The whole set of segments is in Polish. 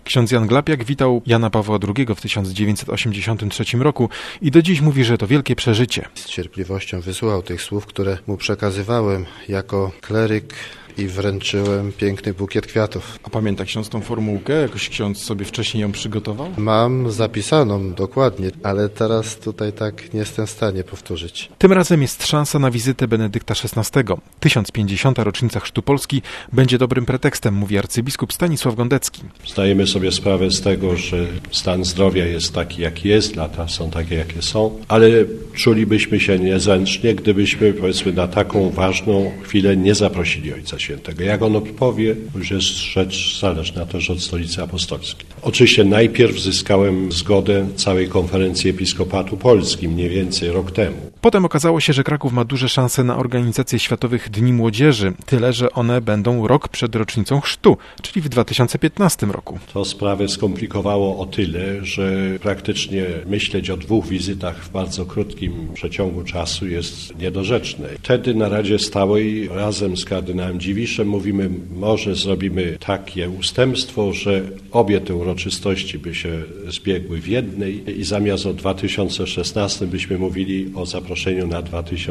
Ksiądz Jan Glapiak witał Jana Pawła II w 1983 roku i do dziś mówi, że to wielkie przeżycie. Z cierpliwością wysłuchał tych słów, które mu przekazywałem jako kleryk i wręczyłem piękny bukiet kwiatów. A pamięta ksiądz tą formułkę? Jakoś ksiądz sobie wcześniej ją przygotował? Mam zapisaną dokładnie, ale teraz tutaj tak nie jestem w stanie powtórzyć. Tym razem jest szansa na wizytę Benedykta XVI. 1050. rocznica chrztu Polski będzie dobrym pretekstem, mówi arcybiskup Stanisław Gondecki. Zdajemy sobie sprawę z tego, że stan zdrowia jest taki, jaki jest, lata są takie, jakie są, ale czulibyśmy się niezręcznie, gdybyśmy, powiedzmy, na taką ważną chwilę nie zaprosili Ojca Świętego. Jak on odpowie, już jest rzecz zależna też od Stolicy Apostolskiej. Oczywiście najpierw zyskałem zgodę całej Konferencji Episkopatu Polski, mniej więcej rok temu. Potem okazało się, że Kraków ma duże szanse na organizację Światowych Dni Młodzieży, tyle że one będą rok przed rocznicą chrztu, czyli w 2015 roku. To sprawę skomplikowało o tyle, że praktycznie myśleć o 2 wizytach w bardzo krótkim przeciągu czasu jest niedorzeczne. Wtedy na Radzie Stałej razem z kardynałem Dziwiszem mówimy, może zrobimy takie ustępstwo, że obie te uroczystości by się zbiegły w jednej i zamiast o 2016 byśmy mówili o zaproszeniu na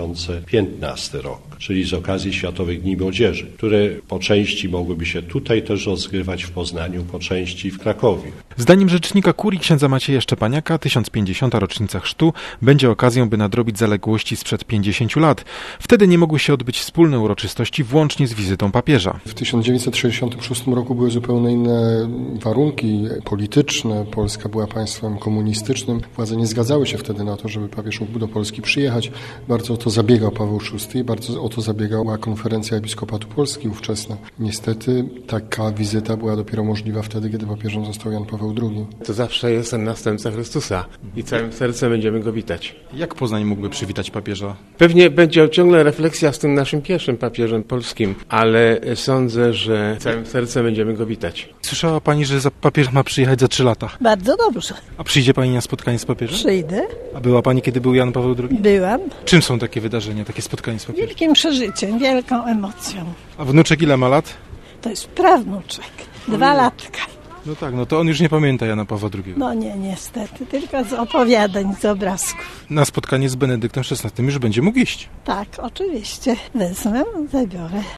2015 rok, czyli z okazji Światowych Dni Młodzieży, które po części mogłyby się tutaj też rozgrywać w Poznaniu, po części w Krakowie. Zdaniem rzecznika kurii księdza Macieja Szczepaniaka 1050. rocznica chrztu będzie okazją, by nadrobić zaległości sprzed 50 lat. Wtedy nie mogły się odbyć wspólne uroczystości włącznie z wizytą papieża. W 1966 roku były zupełnie inne warunki polityczne. Polska była państwem komunistycznym. Władze nie zgadzały się wtedy na to, żeby papież mógł do Polski przyjechać. Bardzo o to zabiegał Paweł VI, bardzo o to zabiegała Konferencja Episkopatu Polski ówczesna. Niestety taka wizyta była dopiero możliwa wtedy, kiedy papieżem został Jan Paweł II. To zawsze jest ten następca Chrystusa i całym sercem będziemy go witać. Jak Poznań mógłby przywitać papieża? Pewnie będzie ciągle refleksja z tym naszym pierwszym papieżem polskim, ale sądzę, że całym sercem będziemy go witać. Słyszała pani, że papież ma przyjechać za 3 lata. Bardzo dobrze. A przyjdzie pani na spotkanie z papieżem? Przyjdę. A była pani, kiedy był Jan Paweł II? Byłam. Czym są takie wydarzenia, takie spotkanie z papieżem? Wielkim przeżyciem, wielką emocją. A wnuczek ile ma lat? To jest prawnuczek. 2 latka. No tak, no to on już nie pamięta Jana Pawła II. No nie, niestety, tylko z opowiadań, z obrazków. Na spotkanie z Benedyktem XVI już będzie mógł iść. Tak, oczywiście. Wezmę, zabiorę.